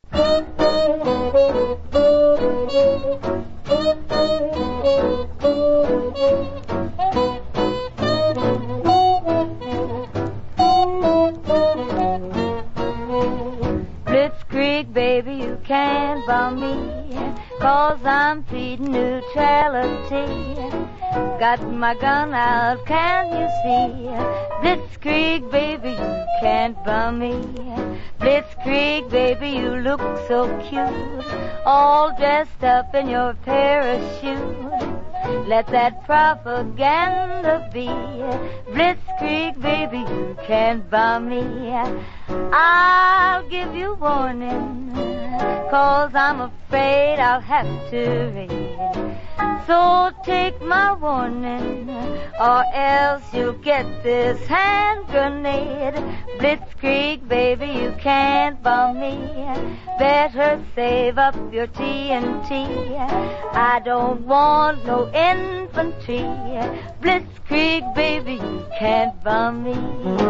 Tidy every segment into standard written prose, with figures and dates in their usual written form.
Blitzkrieg, baby, you can't bum me, 'cause I'm pleading neutrality. Got my gun out, can't you see? Blitzkrieg, baby, you can't bum me. Blitzkrieg, baby, you look so cute, all dressed up in your parachute. Let that propaganda be. Blitzkrieg, baby, you can't bum me. I'll give you warning, 'cause I'm afraid I'll have to raid. So take my warning, or else you'll get this hand grenade. Blitzkrieg, baby, you can't bum me. Better save up your TNT. I don't want no infantry. Blitzkrieg, baby, you can't bum me.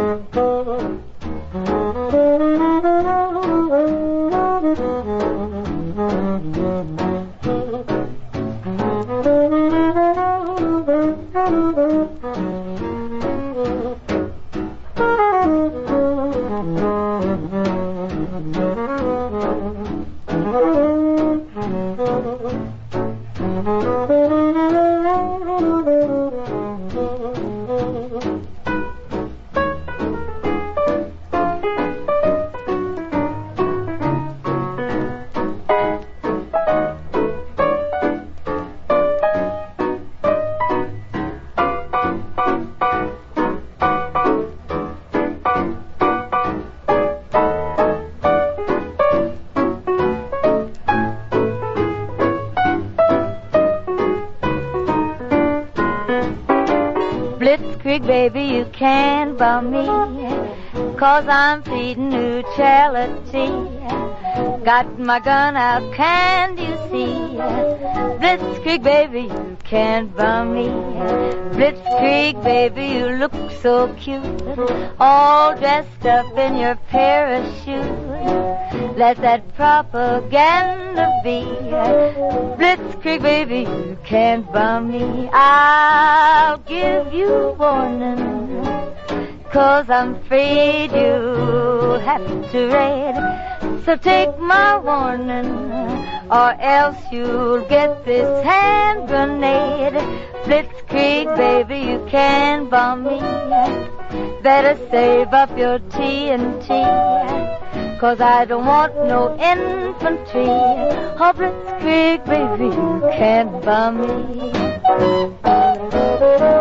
Blitzkrieg, baby, you can't bum me, 'cause I'm pleading neutrality. Got my gun out, can't you see? Blitzkrieg, baby, you can't bum me. Blitzkrieg, baby, you look so cute, all dressed up in your parachute. Let that propaganda be. Blitzkrieg, baby, you can't bum me. I'll give you warning, 'cause I'm afraid you'll have to raid. So take my warning, or else you'll get this hand grenade. Blitzkrieg, baby, you can't bum me. Better save up your TNT, 'cause I don't want no infantry. Oh, Blitzkrieg, baby, you can't bum me.